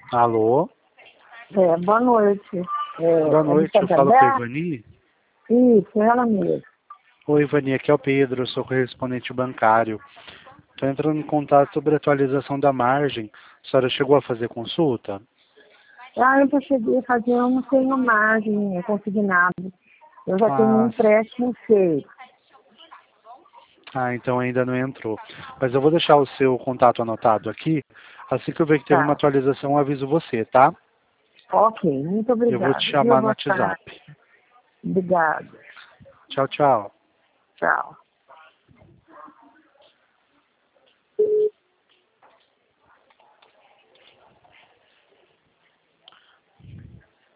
Alô? Boa noite. Boa noite, eu falo com a Ivani. Isso, ela mesmo. Oi, Ivani, aqui é o Pedro, eu sou correspondente bancário. Estou entrando em contato sobre a atualização da margem. A senhora chegou a fazer consulta? Eu já cheguei a fazer, eu não tenho margem consignado. Eu já tenho um empréstimo feito. Então ainda não entrou. Mas eu vou deixar o seu contato anotado aqui. Assim que eu ver que teve uma atualização, eu aviso você, tá? Ok, muito obrigada. Eu vou te chamar no WhatsApp. Obrigada. Tchau, tchau. Tchau.